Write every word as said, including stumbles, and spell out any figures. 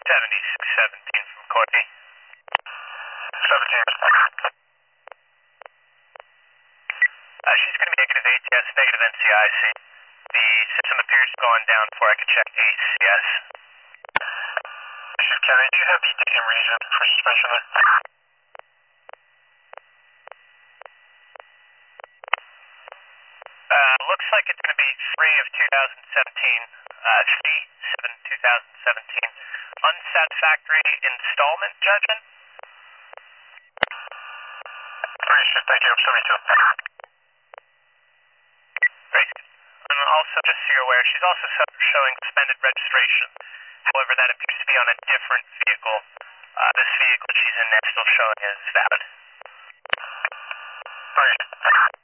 seventy-six seventeen from Courtney. seventeen. Uh, she's going to be negative A T S, negative N C I C. The system appears to have gone down before I could check A C S. This is Kerry. Do you have the date and reason for suspension there? Uh, looks like it's going to be three of two thousand seventeen, uh, three seven twenty seventeen. Unsatisfactory installment judgment? Three, sure, thank you. seventy-two. Great. And also, just so you're aware, she's also su- showing suspended registration. However, that appears to be on a different vehicle. Uh, this vehicle she's in now still showing as valid. Three.